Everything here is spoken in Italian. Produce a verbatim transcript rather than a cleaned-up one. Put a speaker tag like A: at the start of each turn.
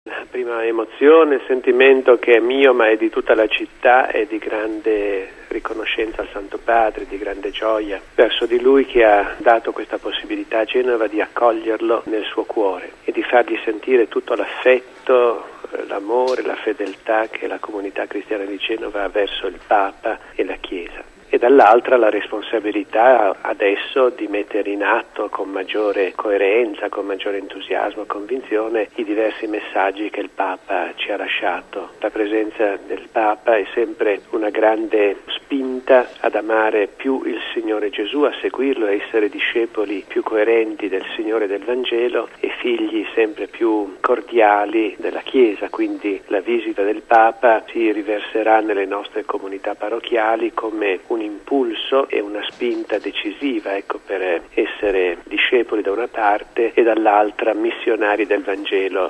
A: La prima emozione, il sentimento che è mio ma è di tutta la città, è di grande riconoscenza al Santo Padre, di grande gioia verso di Lui che ha dato questa possibilità a Genova di accoglierlo nel suo cuore e di fargli sentire tutto l'affetto, l'amore, la fedeltà che la comunità cristiana di Genova ha verso il Papa e la Chiesa. E dall'altra la responsabilità adesso di mettere in atto con maggiore coerenza, con maggiore entusiasmo, convinzione i diversi messaggi che il Papa ci ha lasciato. La presenza del Papa è sempre una grande spinta ad amare più il Signore Gesù, a seguirlo, a essere discepoli più coerenti del Signore del Vangelo e figli sempre più cordiali della Chiesa. Quindi la visita del Papa si riverserà nelle nostre comunità parrocchiali come un impulso e una spinta decisiva, ecco, per essere discepoli da una parte e dall'altra missionari del Vangelo